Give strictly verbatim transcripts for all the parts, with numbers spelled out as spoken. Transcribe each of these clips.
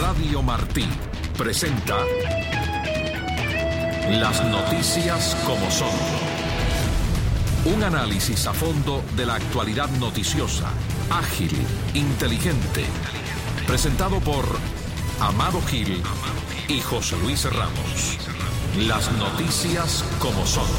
Radio Martí presenta Las noticias como son. Un análisis a fondo de la actualidad noticiosa, ágil, inteligente. Presentado por Amado Gil y José Luis Ramos. Las noticias como son.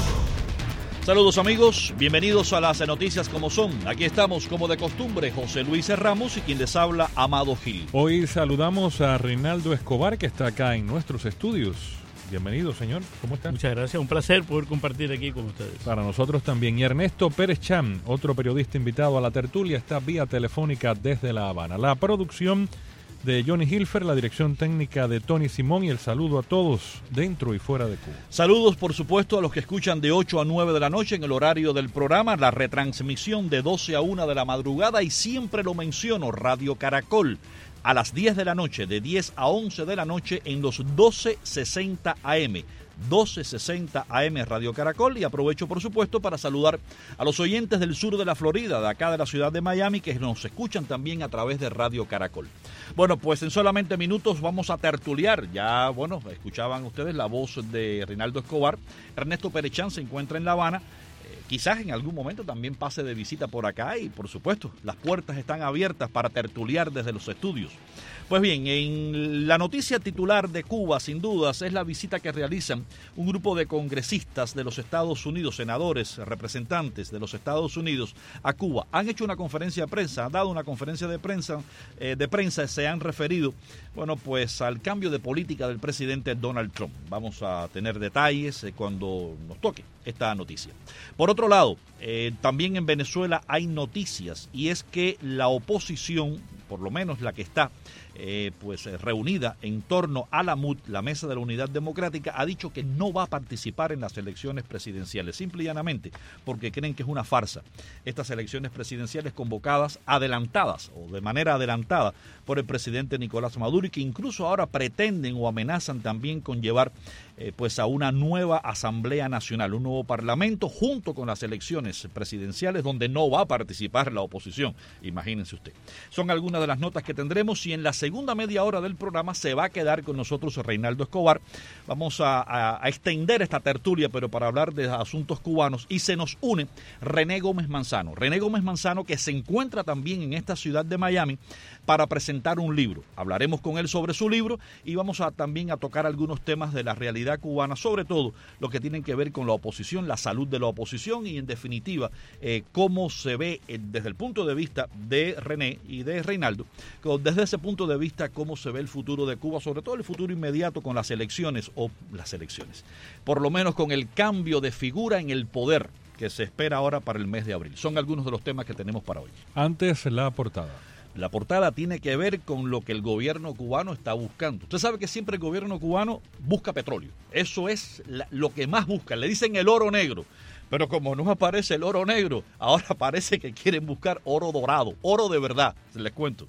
Saludos amigos, bienvenidos a las noticias como son. Aquí estamos como de costumbre, José Luis Ramos y quien les habla, Amado Gil. Hoy saludamos a Reinaldo Escobar, que está acá en nuestros estudios. Bienvenido, señor. ¿Cómo está? Muchas gracias, un placer poder compartir aquí con ustedes. Para nosotros también. Y Ernesto Pérez Cham, otro periodista invitado a la tertulia, está vía telefónica desde La Habana. La producción de Johnny Hilfer, la dirección técnica de Tony Simón y el saludo a todos dentro y fuera de Cuba. Saludos, por supuesto, a los que escuchan de ocho a nueve de la noche en el horario del programa, la retransmisión de doce a una de la madrugada y siempre lo menciono, Radio Caracol, a las diez de la noche, de diez a once de la noche en los doce sesenta A M. doce sesenta A M Radio Caracol, y aprovecho por supuesto para saludar a los oyentes del sur de la Florida, de acá de la ciudad de Miami, que nos escuchan también a través de Radio Caracol. Bueno, pues en solamente minutos vamos a tertuliar. Ya, bueno, escuchaban ustedes la voz de Reinaldo Escobar. Ernesto Pérez Cham se encuentra en La Habana. Eh, quizás en algún momento también pase de visita por acá y por supuesto las puertas están abiertas para tertuliar desde los estudios. Pues bien, en la noticia titular de Cuba, sin dudas, es la visita que realizan un grupo de congresistas de los Estados Unidos, senadores, representantes de los Estados Unidos a Cuba. Han hecho una conferencia de prensa, han dado una conferencia de prensa, eh, de prensa, se han referido, bueno, pues al cambio de política del presidente Donald Trump. Vamos a tener detalles eh, cuando nos toque esta noticia. Por otro lado, eh, también en Venezuela hay noticias, y es que la oposición, por lo menos la que está eh, pues eh, reunida en torno a la M U D, la Mesa de la Unidad Democrática, ha dicho que no va a participar en las elecciones presidenciales, simple y llanamente porque creen que es una farsa. Estas elecciones presidenciales convocadas, adelantadas o de manera adelantada por el presidente Nicolás Maduro, y que incluso ahora pretenden o amenazan también con llevar eh, pues a una nueva Asamblea Nacional, un nuevo Parlamento, junto con las elecciones presidenciales donde no va a participar la oposición. Imagínense usted. Son algunas de las notas que tendremos, y en la segunda media hora del programa se va a quedar con nosotros Reinaldo Escobar. Vamos a, a, a extender esta tertulia, pero para hablar de asuntos cubanos, y se nos une René Gómez Manzano. René Gómez Manzano, que se encuentra también en esta ciudad de Miami para presentar un libro. Hablaremos con él sobre su libro y vamos a también a tocar algunos temas de la realidad cubana, sobre todo lo que tienen que ver con la oposición, la salud de la oposición y en definitiva eh, cómo se ve eh, desde el punto de vista de René y de Reinaldo, desde ese punto de vista cómo se ve el futuro de Cuba, sobre todo el futuro inmediato con las elecciones o las elecciones, por lo menos con el cambio de figura en el poder que se espera ahora para el mes de abril. Son algunos de los temas que tenemos para hoy. Antes, la portada. La portada tiene que ver con lo que el gobierno cubano está buscando. Usted sabe que siempre el gobierno cubano busca petróleo. Eso es la, lo que más busca. Le dicen el oro negro. Pero como no aparece el oro negro, ahora parece que quieren buscar oro dorado. Oro de verdad, les cuento.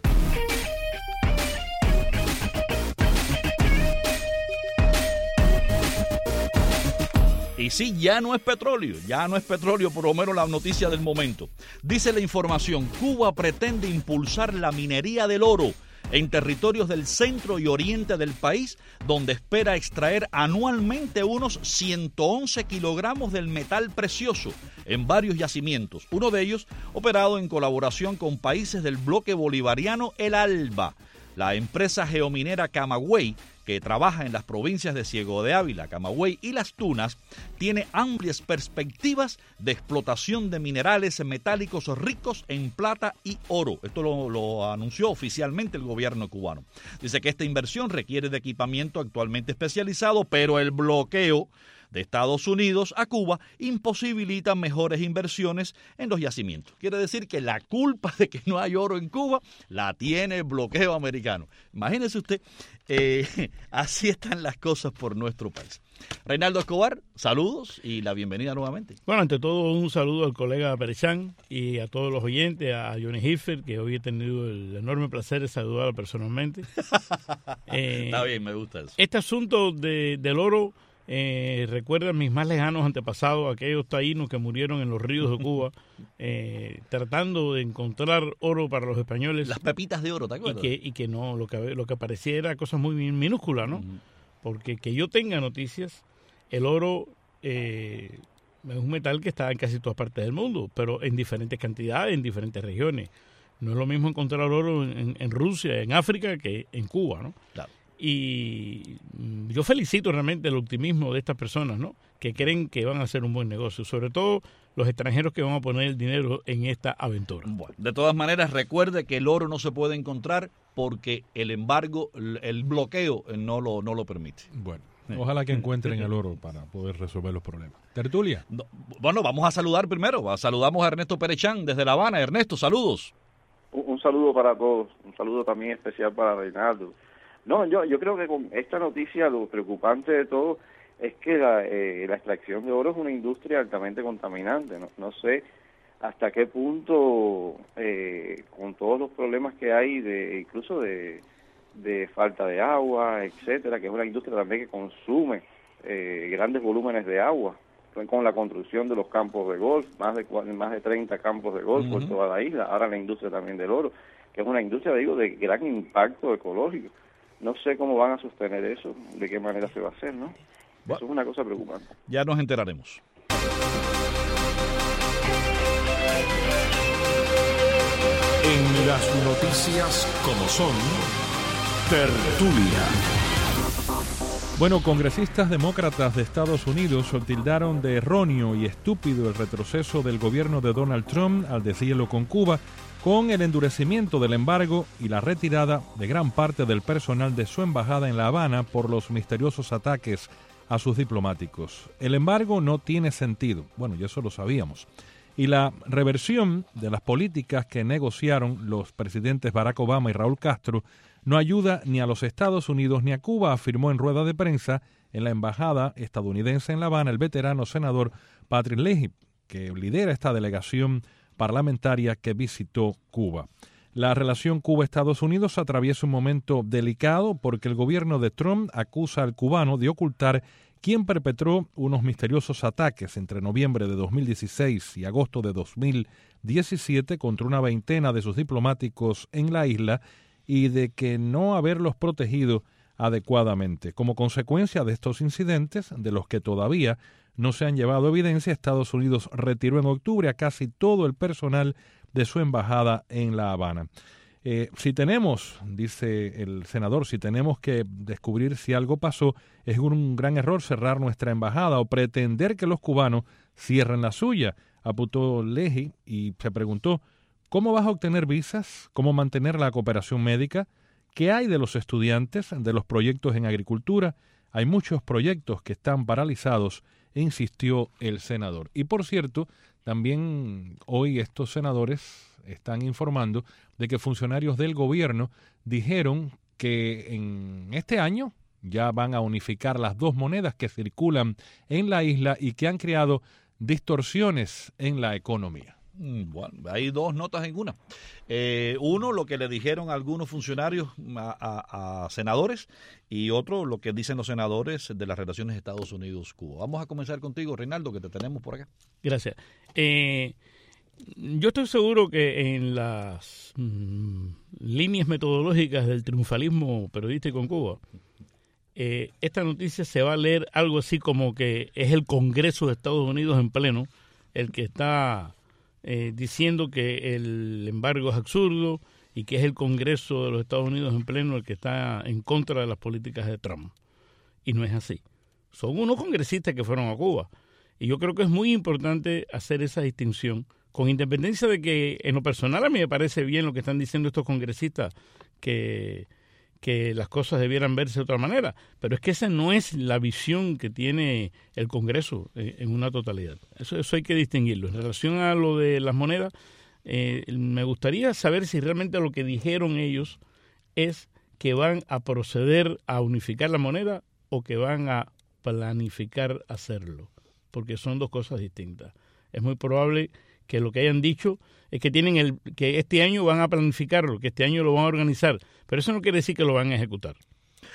Y sí, ya no es petróleo, ya no es petróleo, por lo menos la noticia del momento. Dice la información, Cuba pretende impulsar la minería del oro en territorios del centro y oriente del país, donde espera extraer anualmente unos ciento once kilogramos del metal precioso en varios yacimientos, uno de ellos operado en colaboración con países del bloque bolivariano El Alba. La empresa geominera Camagüey, que trabaja en las provincias de Ciego de Ávila, Camagüey y Las Tunas, tiene amplias perspectivas de explotación de minerales metálicos ricos en plata y oro. Esto lo, lo anunció oficialmente el gobierno cubano. Dice que esta inversión requiere de equipamiento actualmente especializado, pero el bloqueo de Estados Unidos a Cuba imposibilita mejores inversiones en los yacimientos. Quiere decir que la culpa de que no hay oro en Cuba la tiene el bloqueo americano. Imagínese usted, eh, así están las cosas por nuestro país. Reinaldo Escobar, saludos y la bienvenida nuevamente. Bueno, ante todo un saludo al colega Pérez Cham y a todos los oyentes, a Johnny Hilfer, que hoy he tenido el enorme placer de saludarlo personalmente. eh, Está bien, me gusta eso. Este asunto de, del oro eh, recuerdan mis más lejanos antepasados, aquellos taínos que murieron en los ríos de Cuba, eh, tratando de encontrar oro para los españoles. Las pepitas de oro, ¿te y acuerdas? que, y que no, lo que, lo que parecía era cosas muy minúsculas, ¿no? Uh-huh. Porque que yo tenga noticias, el oro eh, es un metal que está en casi todas partes del mundo, pero en diferentes cantidades, en diferentes regiones. No es lo mismo encontrar oro en, en Rusia, en África, que en Cuba, ¿no? Claro. Y yo felicito realmente el optimismo de estas personas, ¿no? Que creen que van a hacer un buen negocio, sobre todo los extranjeros que van a poner el dinero en esta aventura. Bueno, de todas maneras, recuerde que el oro no se puede encontrar porque el embargo, el bloqueo no lo, no lo permite. Bueno, ojalá que encuentren el oro para poder resolver los problemas. Tertulia. No, bueno, vamos a saludar primero. Saludamos a Ernesto Perechán desde La Habana. Ernesto, saludos. Un, un saludo para todos. Un saludo también especial para Reinaldo. No, yo yo creo que con esta noticia lo preocupante de todo es que la, eh, la extracción de oro es una industria altamente contaminante. No, no sé hasta qué punto, eh, con todos los problemas que hay, de incluso de, de falta de agua, etcétera, que es una industria también que consume eh, grandes volúmenes de agua, con la construcción de los campos de golf, más de más de treinta campos de golf uh-huh. por toda la isla, ahora la industria también del oro, que es una industria, digo, de gran impacto ecológico. No sé cómo van a sostener eso, de qué manera se va a hacer, ¿no? Bueno, eso es una cosa preocupante. Ya nos enteraremos. En las noticias como son, tertulia. Bueno, congresistas demócratas de Estados Unidos tildaron de erróneo y estúpido el retroceso del gobierno de Donald Trump al deshielo con Cuba, con el endurecimiento del embargo y la retirada de gran parte del personal de su embajada en La Habana por los misteriosos ataques a sus diplomáticos. El embargo no tiene sentido, bueno, ya eso lo sabíamos, y la reversión de las políticas que negociaron los presidentes Barack Obama y Raúl Castro no ayuda ni a los Estados Unidos ni a Cuba, afirmó en rueda de prensa en la embajada estadounidense en La Habana el veterano senador Patrick Leahy, que lidera esta delegación parlamentaria que visitó Cuba. La relación Cuba-Estados Unidos atraviesa un momento delicado porque el gobierno de Trump acusa al cubano de ocultar quién perpetró unos misteriosos ataques entre noviembre de dos mil dieciséis y agosto de dos mil diecisiete contra una veintena de sus diplomáticos en la isla y de que no haberlos protegido adecuadamente. Como consecuencia de estos incidentes, de los que todavía no se han llevado evidencia, Estados Unidos retiró en octubre a casi todo el personal de su embajada en La Habana. Eh, si tenemos, dice el senador, si tenemos que descubrir si algo pasó, es un gran error cerrar nuestra embajada o pretender que los cubanos cierren la suya, apuntó Leahy y se preguntó, ¿cómo vas a obtener visas? ¿Cómo mantener la cooperación médica? ¿Qué hay de los estudiantes, de los proyectos en agricultura? Hay muchos proyectos que están paralizados, insistió el senador. Y por cierto, también hoy estos senadores están informando de que funcionarios del gobierno dijeron que en este año ya van a unificar las dos monedas que circulan en la isla y que han creado distorsiones en la economía. Bueno, hay dos notas en una. Eh, uno, lo que le dijeron algunos funcionarios a, a, a senadores, y otro, lo que dicen los senadores de las relaciones Estados Unidos-Cuba. Vamos a comenzar contigo, Reinaldo, que te tenemos por acá. Gracias. Eh, yo estoy seguro que en las mm, líneas metodológicas del triunfalismo periodístico en Cuba, eh, esta noticia se va a leer algo así como que es el Congreso de Estados Unidos en pleno el que está Eh, diciendo que el embargo es absurdo y que es el Congreso de los Estados Unidos en pleno el que está en contra de las políticas de Trump. Y no es así. Son unos congresistas que fueron a Cuba. Y yo creo que es muy importante hacer esa distinción, con independencia de que en lo personal a mí me parece bien lo que están diciendo estos congresistas, que, que las cosas debieran verse de otra manera. Pero es que esa no es la visión que tiene el Congreso en, en una totalidad. Eso, eso hay que distinguirlo. En relación a lo de las monedas, eh, me gustaría saber si realmente lo que dijeron ellos es que van a proceder a unificar la moneda o que van a planificar hacerlo, porque son dos cosas distintas. Es muy probable que lo que hayan dicho es que tienen el que este año van a planificarlo, que este año lo van a organizar, pero eso no quiere decir que lo van a ejecutar.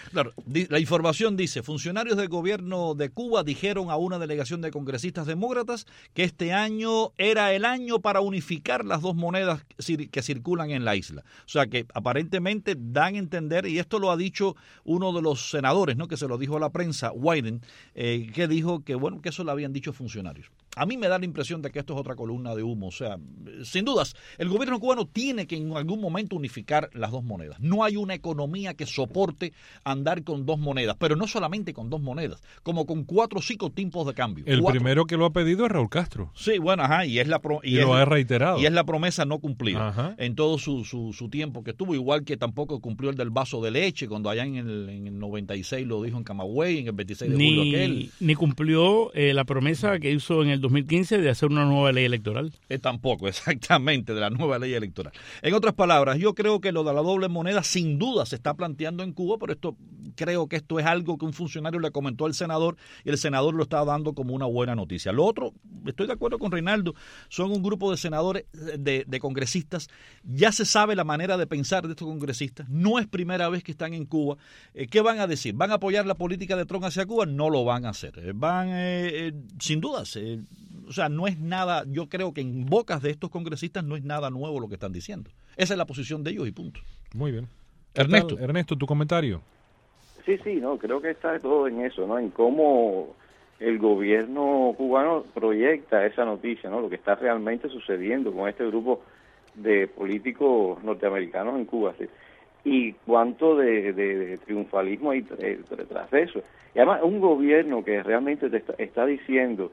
Claro, la información dice, funcionarios del gobierno de Cuba dijeron a una delegación de congresistas demócratas que este año era el año para unificar las dos monedas que circulan en la isla. O sea que aparentemente dan a entender, y esto lo ha dicho uno de los senadores, ¿no?, que se lo dijo a la prensa, Wyden, eh, que dijo que bueno, que eso lo habían dicho funcionarios. A mí me da la impresión de que esto es otra columna de humo. O sea, sin dudas, el gobierno cubano tiene que en algún momento unificar las dos monedas. No hay una economía que soporte andar con dos monedas, pero no solamente con dos monedas, como con cuatro o cinco tipos de cambio. El cuatro. primero que lo ha pedido es Raúl Castro. Sí, bueno, ajá, y es la pro, y, y es, lo ha reiterado. Y es la promesa no cumplida ajá. en todo su, su, su tiempo que estuvo, igual que tampoco cumplió el del vaso de leche, cuando allá en el, en el noventa y seis lo dijo en Camagüey, en el veintiséis de julio ni, aquel. Ni cumplió eh, la promesa que hizo en el dos mil quince de hacer una nueva ley electoral. Eh, tampoco, exactamente, de la nueva ley electoral. En otras palabras, yo creo que lo de la doble moneda sin duda se está planteando en Cuba, pero esto creo que esto es algo que un funcionario le comentó al senador y el senador lo está dando como una buena noticia. Lo otro, estoy de acuerdo con Reinaldo, son un grupo de senadores, de, de congresistas, ya se sabe la manera de pensar de estos congresistas, no es primera vez que están en Cuba. Eh, ¿Qué van a decir? ¿Van a apoyar la política de Trump hacia Cuba? No lo van a hacer. Eh, van, eh, eh, sin dudas, eh, o sea, no es nada, yo creo que en bocas de estos congresistas no es nada nuevo lo que están diciendo. Esa es la posición de ellos y punto. Muy bien. Ernesto. Ernesto, tu comentario. Sí, sí, no, creo que está todo en eso, ¿no? En cómo el gobierno cubano proyecta esa noticia, ¿no? Lo que está realmente sucediendo con este grupo de políticos norteamericanos en Cuba, ¿sí? Y cuánto de, de, de triunfalismo hay detrás de eso. Y además un gobierno que realmente te está, está diciendo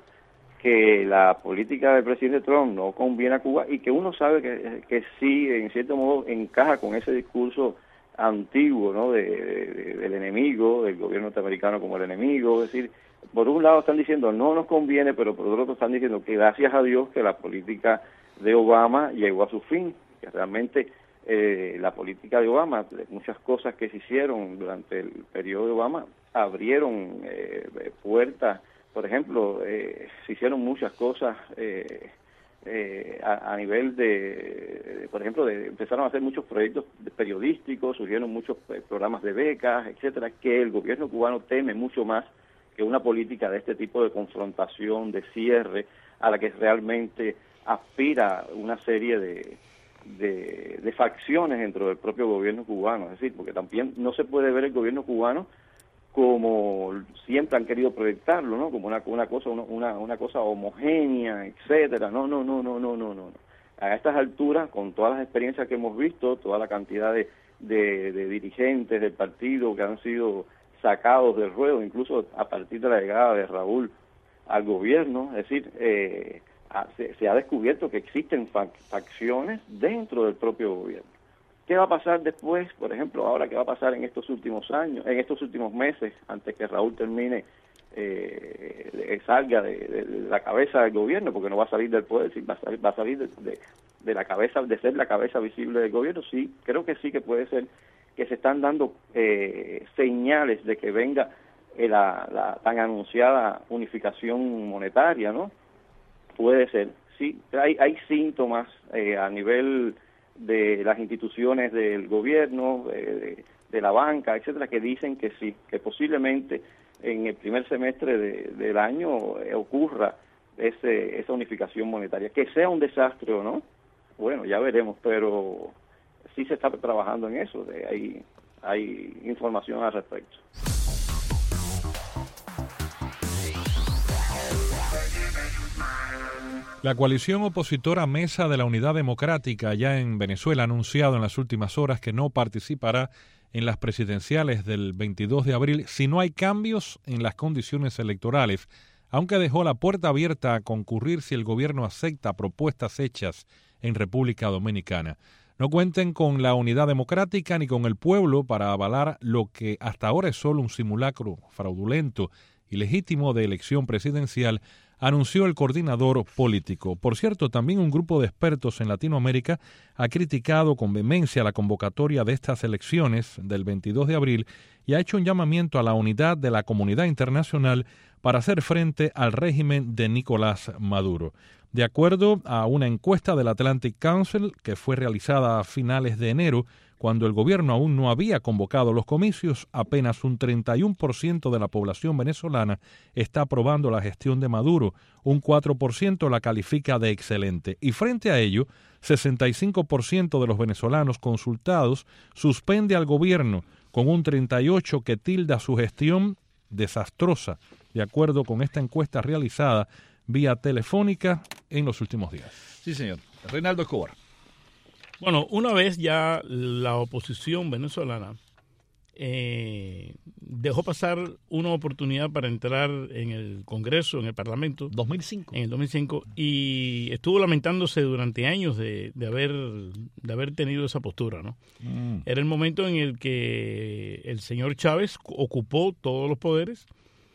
que la política del presidente Trump no conviene a Cuba y que uno sabe que, que sí, en cierto modo, encaja con ese discurso antiguo, ¿no?, de, de, del enemigo, del gobierno norteamericano como el enemigo. Es decir, por un lado están diciendo no nos conviene, pero por otro están diciendo que gracias a Dios que la política de Obama llegó a su fin, que realmente eh, la política de Obama, muchas cosas que se hicieron durante el periodo de Obama, abrieron eh, puertas. Por ejemplo, eh, se hicieron muchas cosas eh, eh, a, a nivel de, de, por ejemplo, de, empezaron a hacer muchos proyectos periodísticos, surgieron muchos eh, programas de becas, etcétera, que el gobierno cubano teme mucho más que una política de este tipo de confrontación, de cierre, a la que realmente aspira una serie de, de, de facciones dentro del propio gobierno cubano. Es decir, porque también no se puede ver el gobierno cubano como siempre han querido proyectarlo, ¿no? Como una una cosa una una cosa homogénea, etcétera. No, no, no, no, no, no, no. A estas alturas, con todas las experiencias que hemos visto, toda la cantidad de, de, de dirigentes del partido que han sido sacados del ruedo, incluso a partir de la llegada de Raúl al gobierno, es decir, eh, se, se ha descubierto que existen facciones dentro del propio gobierno. ¿Qué va a pasar después? Por ejemplo, ahora, ¿qué va a pasar en estos últimos años, en estos últimos meses, antes que Raúl termine, eh, salga de, de, de la cabeza del gobierno, porque no va a salir del poder, va a salir, va a salir de, de, de la cabeza, de ser la cabeza visible del gobierno? Sí, creo que sí que puede ser que se están dando eh, señales de que venga eh, la, la tan anunciada unificación monetaria, ¿no? Puede ser, sí, hay, hay síntomas eh, a nivel de las instituciones del gobierno, de, de, de la banca, etcétera, que dicen que sí, que posiblemente en el primer semestre de, del año eh, ocurra ese, esa unificación monetaria. Que sea un desastre o no, bueno, ya veremos, pero sí se está trabajando en eso, de, hay, hay información al respecto. La coalición opositora Mesa de la Unidad Democrática allá en Venezuela ha anunciado en las últimas horas que no participará en las presidenciales del veintidós de abril si no hay cambios en las condiciones electorales, aunque dejó la puerta abierta a concurrir si el gobierno acepta propuestas hechas en República Dominicana. No cuenten con la Unidad Democrática ni con el pueblo para avalar lo que hasta ahora es solo un simulacro fraudulento y legítimo de elección presidencial, anunció el coordinador político. Por cierto, también un grupo de expertos en Latinoamérica ha criticado con vehemencia la convocatoria de estas elecciones del veintidós de abril y ha hecho un llamamiento a la unidad de la comunidad internacional para hacer frente al régimen de Nicolás Maduro. De acuerdo a una encuesta del Atlantic Council que fue realizada a finales de enero, cuando el gobierno aún no había convocado los comicios, apenas un treinta y uno por ciento de la población venezolana está aprobando la gestión de Maduro, un cuatro por ciento la califica de excelente, y frente a ello, sesenta y cinco por ciento de los venezolanos consultados suspende al gobierno, con un treinta y ocho por ciento que tilda su gestión desastrosa, de acuerdo con esta encuesta realizada vía telefónica en los últimos días. Sí, señor. Reinaldo Escobar. Bueno, una vez ya la oposición venezolana eh, dejó pasar una oportunidad para entrar en el Congreso, en el Parlamento. dos mil cinco. En el dos mil cinco, y estuvo lamentándose durante años de, de, haber, de haber tenido esa postura, ¿no? Mm. Era el momento en el que el señor Chávez ocupó todos los poderes,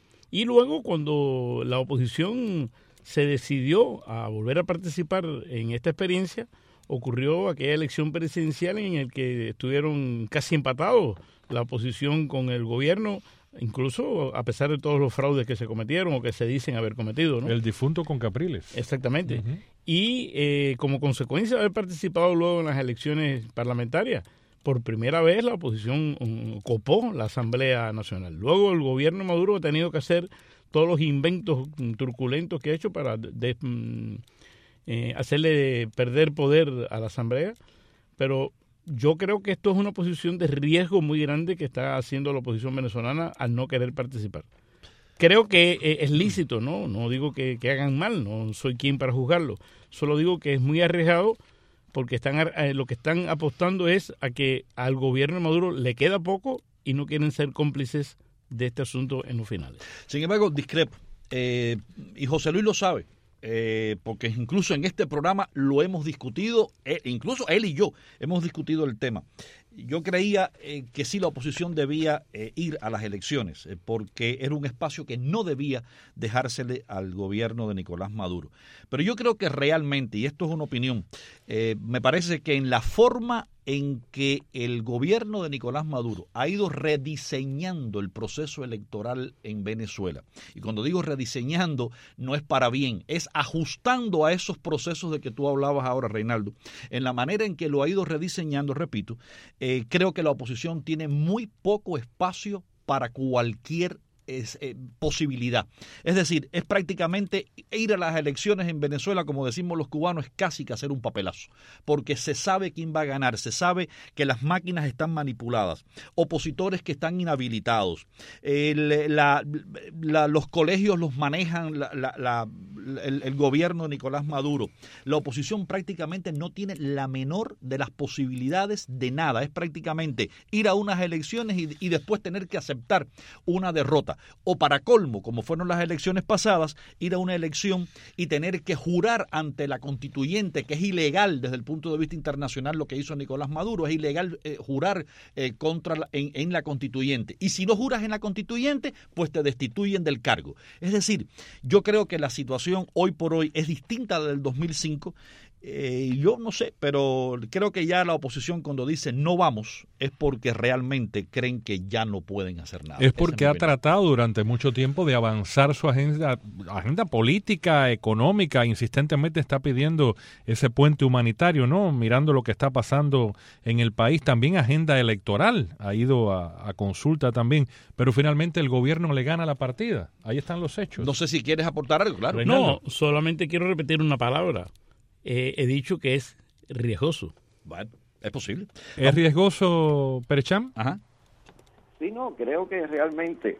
y luego cuando la oposición se decidió a volver a participar en esta experiencia, ocurrió aquella elección presidencial en la que estuvieron casi empatados la oposición con el gobierno, incluso a pesar de todos los fraudes que se cometieron o que se dicen haber cometido, ¿no? El difunto con Capriles. Exactamente. Uh-huh. Y eh, como consecuencia de haber participado luego en las elecciones parlamentarias, por primera vez la oposición um, copó la Asamblea Nacional. Luego el gobierno Maduro ha tenido que hacer todos los inventos um, turculentos que ha hecho para de, um, eh, hacerle perder poder a la Asamblea, pero yo creo que esto es una posición de riesgo muy grande que está haciendo la oposición venezolana al no querer participar. Creo que eh, es lícito, ¿no? No digo que, que hagan mal, no soy quien para juzgarlo. Solo digo que es muy arriesgado porque están eh, lo que están apostando es a que al gobierno de Maduro le queda poco y no quieren ser cómplices de este asunto en los finales. Sin embargo, discrepo. Eh, y José Luis lo sabe. Eh, porque incluso en este programa lo hemos discutido, eh, incluso él y yo hemos discutido el tema. Yo creía eh, que sí la oposición debía eh, ir a las elecciones, eh, porque era un espacio que no debía dejársele al gobierno de Nicolás Maduro. Pero yo creo que realmente, y esto es una opinión, eh, me parece que en la forma en que el gobierno de Nicolás Maduro ha ido rediseñando el proceso electoral en Venezuela, y cuando digo rediseñando no es para bien, es ajustando a esos procesos de que tú hablabas ahora, Reinaldo, en la manera en que lo ha ido rediseñando, repito, eh, creo que la oposición tiene muy poco espacio para cualquier Es, eh, posibilidad. Es decir, es prácticamente ir a las elecciones en Venezuela, como decimos los cubanos, es casi que hacer un papelazo, porque se sabe quién va a ganar, se sabe que las máquinas están manipuladas, opositores que están inhabilitados, el, la, la, los colegios los manejan la, la, la, el, el gobierno de Nicolás Maduro. La oposición prácticamente no tiene la menor de las posibilidades de nada, es prácticamente ir a unas elecciones y, y después tener que aceptar una derrota. O para colmo, como fueron las elecciones pasadas, ir a una elección y tener que jurar ante la constituyente, que es ilegal desde el punto de vista internacional lo que hizo Nicolás Maduro, es ilegal eh, jurar eh, contra la, en, en la constituyente. Y si no juras en la constituyente, pues te destituyen del cargo. Es decir, yo creo que la situación hoy por hoy es distinta a la del dos mil cinco. Eh, yo no sé, pero creo que ya la oposición cuando dice no vamos es porque realmente creen que ya no pueden hacer nada. Es porque ha tratado durante mucho tiempo de avanzar su agenda, agenda política, económica, insistentemente está pidiendo ese puente humanitario, ¿no? Mirando lo que está pasando en el país, también agenda electoral, ha ido a, a consulta también, pero finalmente el gobierno le gana la partida. Ahí están los hechos. No sé si quieres aportar algo, claro. No, solamente quiero repetir una palabra. Eh, he dicho que es riesgoso. Bueno, es posible. ¿Es riesgoso, Perecham? Ajá. Sí, no, creo que realmente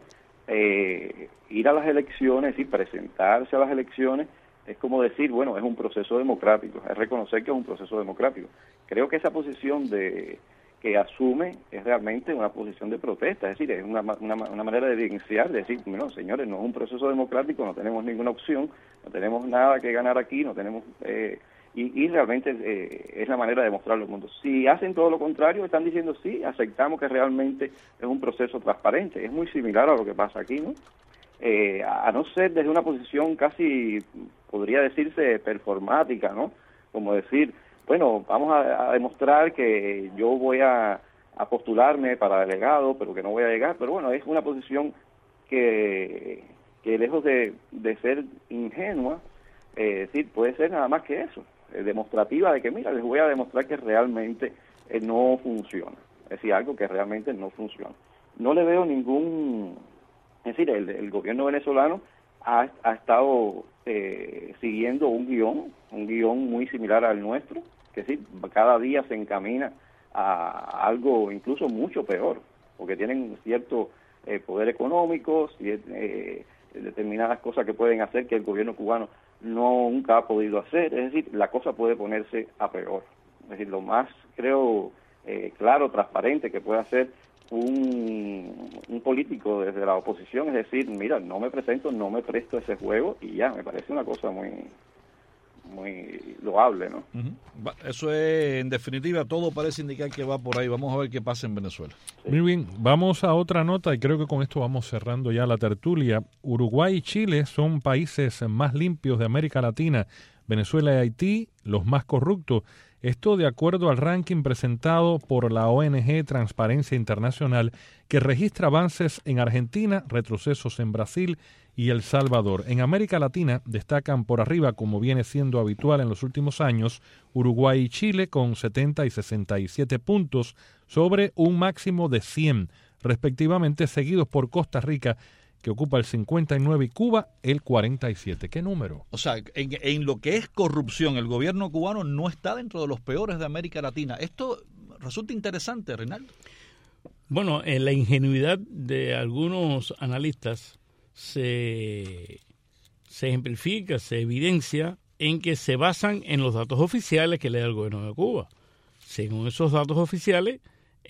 eh, ir a las elecciones y presentarse a las elecciones es como decir, bueno, es un proceso democrático, es reconocer que es un proceso democrático. Creo que esa posición de que asume es realmente una posición de protesta, es decir, es una, una, una manera de evidenciar, de decir, bueno, señores, no es un proceso democrático, no tenemos ninguna opción, no tenemos nada que ganar aquí, no tenemos... Eh, y, y realmente eh, es la manera de mostrarlo al mundo. Si hacen todo lo contrario, están diciendo, sí, aceptamos que realmente es un proceso transparente, es muy similar a lo que pasa aquí, ¿no? Eh, a no ser desde una posición casi, podría decirse, performática, ¿no? Como decir, bueno, vamos a, a demostrar que yo voy a, a postularme para delegado, pero que no voy a llegar. Pero bueno, es una posición que, que lejos de, de ser ingenua, eh, decir, puede ser nada más que eso, eh, demostrativa de que, mira, les voy a demostrar que realmente eh, no funciona. Es decir, algo que realmente no funciona. No le veo ningún... Es decir, el, el gobierno venezolano ha, ha estado eh, siguiendo un guión, un guión muy similar al nuestro, que sí, cada día se encamina a algo incluso mucho peor, porque tienen cierto eh, poder económico, eh, determinadas cosas que pueden hacer que el gobierno cubano no nunca ha podido hacer. Es decir, la cosa puede ponerse a peor. Es decir, lo más, creo, eh, claro, transparente que puede hacer un, un político desde la oposición es decir, mira, no me presento, no me presto a ese juego y ya, me parece una cosa muy muy loable, ¿no? Uh-huh. Eso es, en definitiva, todo parece indicar que va por ahí. Vamos a ver qué pasa en Venezuela. Sí. Muy bien, vamos a otra nota y creo que con esto vamos cerrando ya la tertulia. Uruguay y Chile son países más limpios de América Latina. Venezuela y Haití, los más corruptos. Esto de acuerdo al ranking presentado por la O N G Transparencia Internacional, que registra avances en Argentina, retrocesos en Brasil y El Salvador. En América Latina destacan por arriba, como viene siendo habitual en los últimos años, Uruguay y Chile con setenta y sesenta y siete puntos sobre un máximo de cien, respectivamente, seguidos por Costa Rica, que ocupa el cincuenta y nueve, y Cuba el cuarenta y siete. ¿Qué número? O sea, en, en lo que es corrupción, el gobierno cubano no está dentro de los peores de América Latina. Esto resulta interesante, Reinaldo. Bueno, en la ingenuidad de algunos analistas se, se ejemplifica, se evidencia en que se basan en los datos oficiales que le da el gobierno de Cuba. Según esos datos oficiales,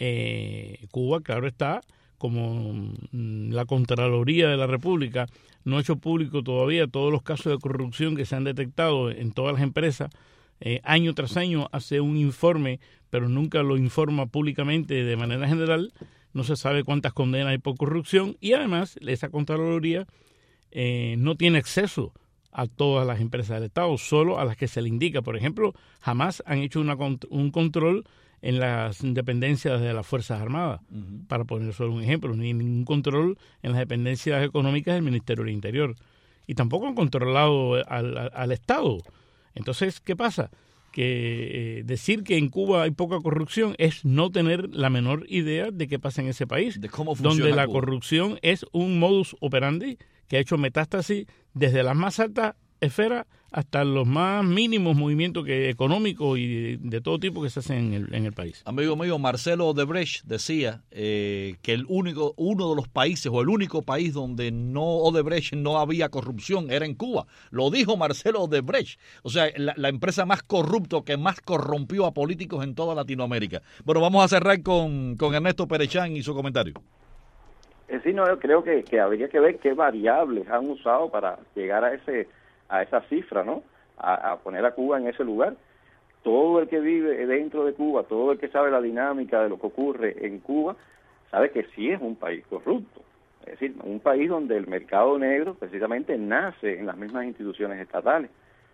eh, Cuba, claro está, como la Contraloría de la República no ha hecho público todavía todos los casos de corrupción que se han detectado en todas las empresas, eh, año tras año hace un informe, pero nunca lo informa públicamente de manera general, no se sabe cuántas condenas hay por corrupción, y además esa Contraloría eh, no tiene acceso a todas las empresas del Estado, solo a las que se le indica. Por ejemplo, jamás han hecho una, un control en las dependencias de las Fuerzas Armadas, uh-huh. para poner solo un ejemplo, ni ningún control en las dependencias económicas del Ministerio del Interior. Y tampoco han controlado al, al, al Estado. Entonces, ¿qué pasa? Que eh, decir que en Cuba hay poca corrupción es no tener la menor idea de qué pasa en ese país, de cómo funciona donde la Cuba. Corrupción es un modus operandi que ha hecho metástasis desde las más altas esferas hasta los más mínimos movimientos que económicos y de, de todo tipo que se hacen en el, en el país. Amigo mío, Marcelo Odebrecht decía eh, que el único, uno de los países o el único país donde no Odebrecht no había corrupción era en Cuba. Lo dijo Marcelo Odebrecht. O sea, la, la empresa más corrupta que más corrompió a políticos en toda Latinoamérica. Bueno, vamos a cerrar con, con Ernesto Perechán y su comentario. Eh, sí, no, yo creo que, que habría que ver qué variables han usado para llegar a ese a esa cifra, ¿no? A, a poner a Cuba en ese lugar. Todo el que vive dentro de Cuba, todo el que sabe la dinámica de lo que ocurre en Cuba, sabe que sí es un país corrupto. Es decir, un país donde el mercado negro precisamente nace en las mismas instituciones estatales.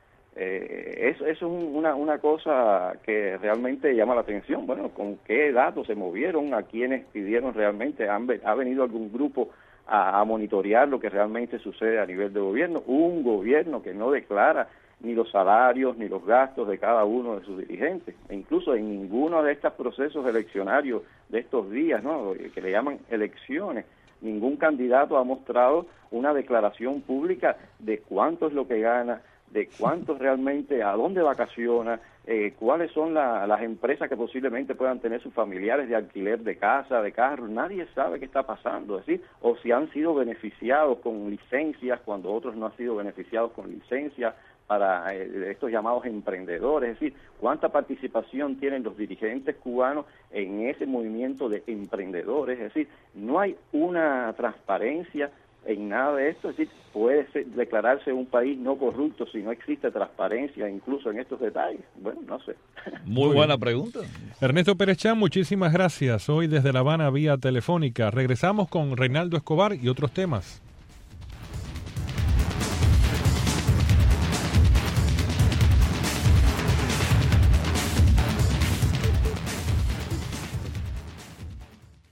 Eh, eso, eso es una, una cosa que realmente llama la atención. Bueno, ¿con qué datos se movieron? ¿A quiénes pidieron realmente? ¿Han, ¿Ha venido algún grupo a, a monitorear lo que realmente sucede a nivel de gobierno? Un gobierno que no declara ni los salarios ni los gastos de cada uno de sus dirigentes. E incluso en ninguno de estos procesos eleccionarios de estos días, ¿no?, que le llaman elecciones, ningún candidato ha mostrado una declaración pública de cuánto es lo que gana, de cuánto realmente, a dónde vacaciona, eh, cuáles son la, las empresas que posiblemente puedan tener sus familiares de alquiler de casa, de carro. Nadie sabe qué está pasando, es decir, o si han sido beneficiados con licencias cuando otros no han sido beneficiados con licencias para eh, estos llamados emprendedores. Es decir, cuánta participación tienen los dirigentes cubanos en ese movimiento de emprendedores. Es decir, no hay una transparencia en nada de esto. Es decir, puede ser, declararse un país no corrupto si no existe transparencia incluso en estos detalles. Bueno, no sé. Muy, Muy buena pregunta. Ernesto Perechán, muchísimas gracias. Hoy desde La Habana vía telefónica. Regresamos con Reinaldo Escobar y otros temas.